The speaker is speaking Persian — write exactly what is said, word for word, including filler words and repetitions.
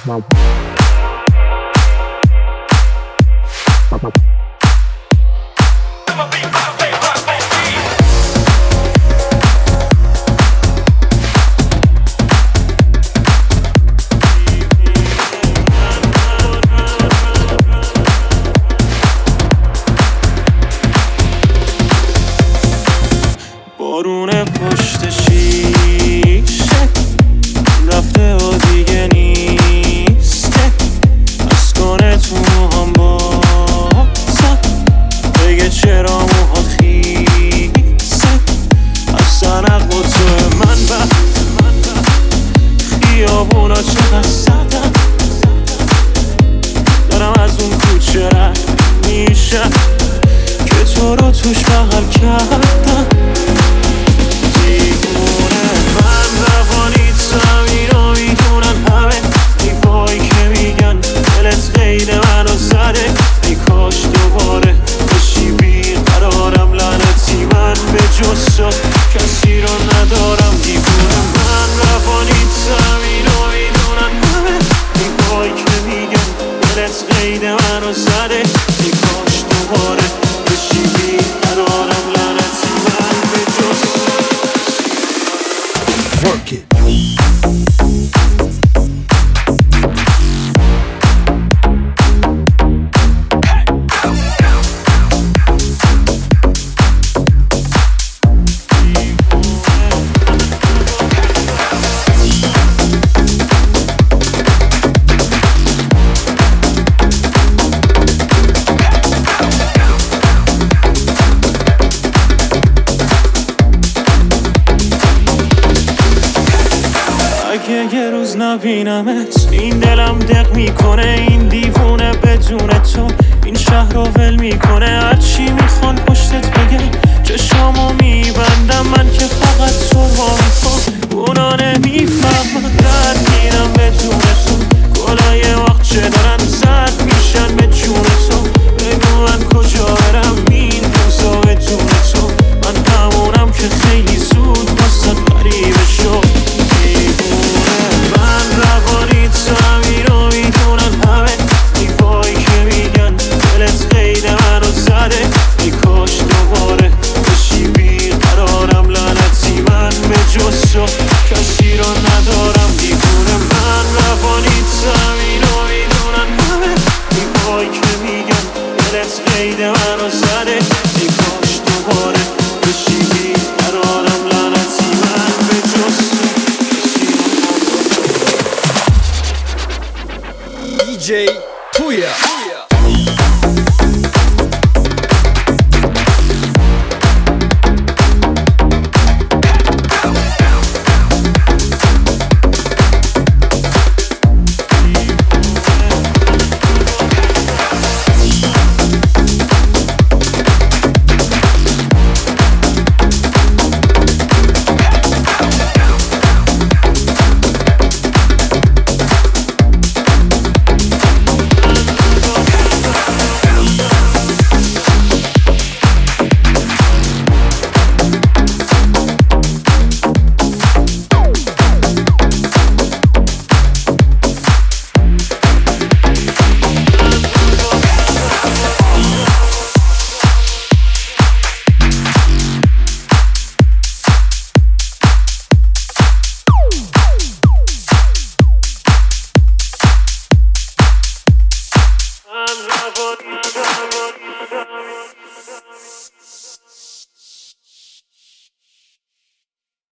بارون پشت شیشه رفته و دیگه نیسته، از کنه تو موهام بازم بگه چرا موهات خیسه، از سنق با تو من به خیابونا چقدر سردم، دارم از اون کوچه رد میشم که تو رو توش بغل کردم. کسی رو ندارم دیوونه من، روانی زمین رو میدونن همه، دیوایی که میگن دلت قید منو زده، ای کاش دوباره بشی بیقرارم لعنتی من به جز Work it. اگه یه روز نبینمت این دلم دق میکنه، این دیوونه بدون تو این شهر رو ول میکنه.